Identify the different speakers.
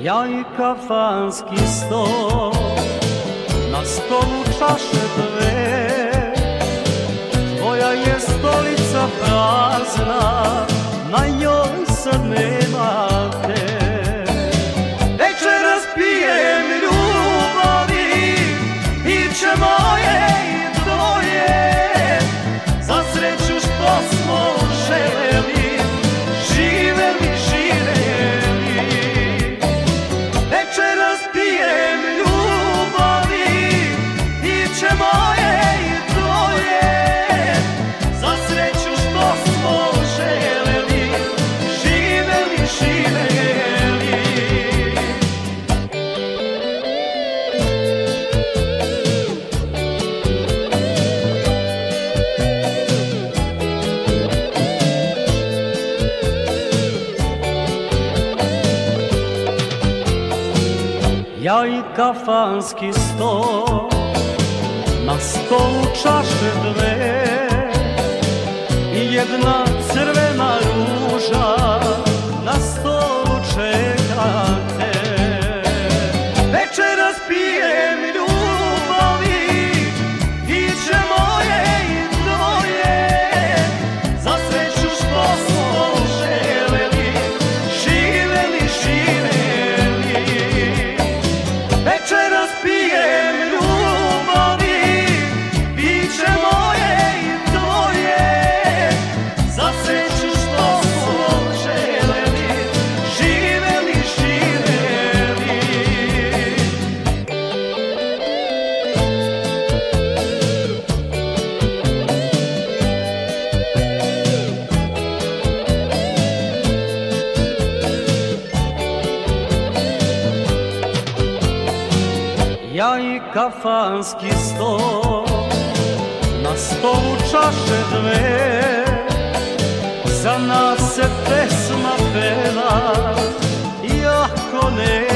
Speaker 1: Ja i kafanski sto, na stolu čaše dve, tvoja je stolica prazna, na njoj sad nema te. Večeras pijem ljubavi, piće moje i tvoje, za sreću što smo željeli, živeli, živeli. Večeras pijem ljubavi, piće moje i tvoje, za sreću što smo željeli, živeli, živeli. Ja i kafanski sto, na stolu čaše dve, i jedna crvena ruža na stolu čeka te. Večeras pijem ljubavi, piće moje i tvoje, za sreću što smo željeli, živeli, živeli. Večeras pijem ljubavi, piće moje i tvoje, za sreću što smo željeli, živeli, živeli. Ja i kafanski sto, na stolu čaše dve, za nas se pesma peva, iako ne